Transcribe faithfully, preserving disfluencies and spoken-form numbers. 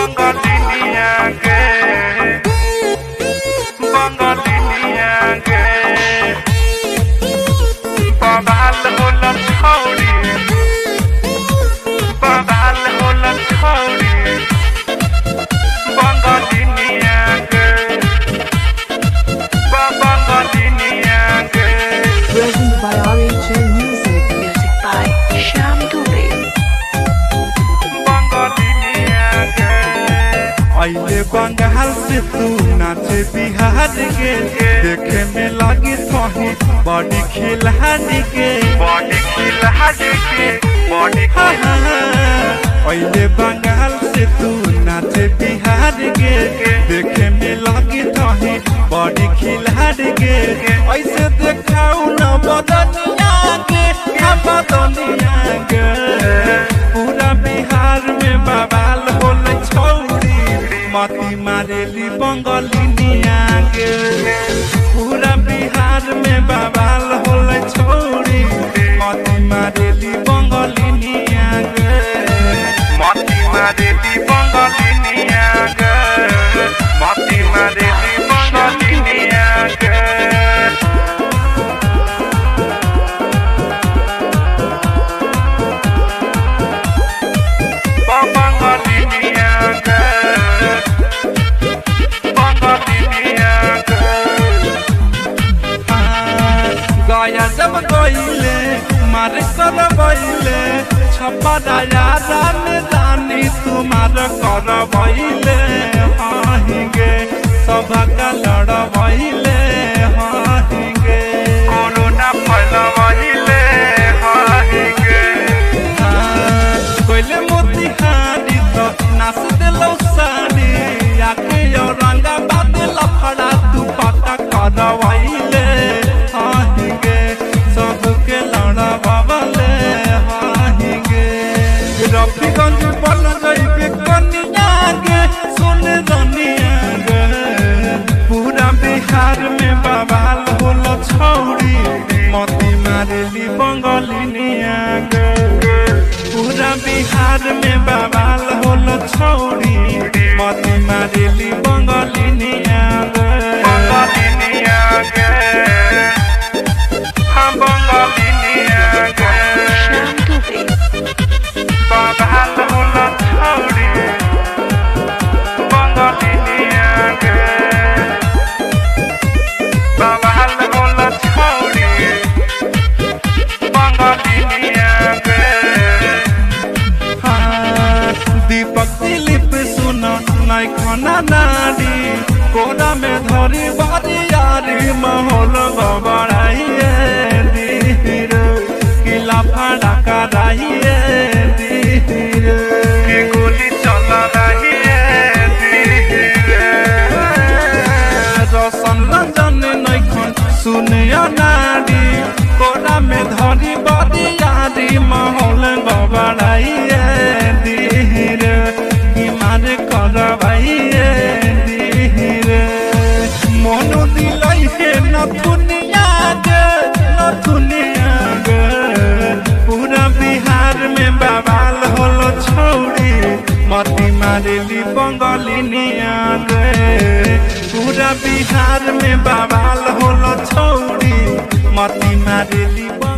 बंगालिनिया के बंगालिनिया के बवाल होला छौरी बवाल होला छौरी बंगालिनिया के बंगालिनिया के Present by R H L Music. Music by Shyam Dubey. आइले बंगाल से तू नाचे बिहार के देखे में लगी कहीं बॉडी खिलाड़ के बॉडी खिलाड़ के बॉडी आइले बंगाल से तू नाचे बिहार के देखे में लगी कहीं बॉडी खिलाड़ के ऐसे देखाऊ न बदनिया के बदनिया के पूरा बिहार में बवाल होले छौरी मती मारेली बंगालिनिया के पूरा बिहार में बवाल होले छौरी मती मारेली बंगालिनिया के मती मारेली बंगालिनिया के मती मारेली बंगालिनिया के गया जब गईले मारे कर बईले छप्पा राजा में जानी तुम्हार कर बईले हाहिगे सबका लड़ बईले हाहिगे कोरोना फैल बईले हाहिगे कोइले मोतिहारी तो नाच दिलो साड़ी आके रंगा बादल फड़ा तू पता कर बईले रफीगंज बन जाइबे कनिया गे सुन दुनिया गे पूरा बिहार में बवाल होला छौरी मती मारेली बंगालिनिया गे पूरा बिहार में बवाल होला छौरी मती मारेली बंगालिनिया गे बंगालिनिया गे हम बंगालिनिया गे बवाल होला छौरी बंगालिनिया के बवाल होला छौरी बंगालिनिया के दीपक दिलीप सुन नाई खाना नारी कोना में धरी बारी यारी माहौल बबड़ाइए धीर किला फाड़ा कराइए की गोली चल रही है रोशन रंजन नैखन सुनिया नारी कोना में धरी बड़ी यारी माहौल बबड़ाइए धीर बीमार करवाइए धीर मनो दिलाई है न दुनिया गे न दुनिया गे पूरा बिहार में बवाल होलो छौरी मती मारेली बंगालिनिया गे पूरा बिहार में बवाल होलो छौरी मती मारेली।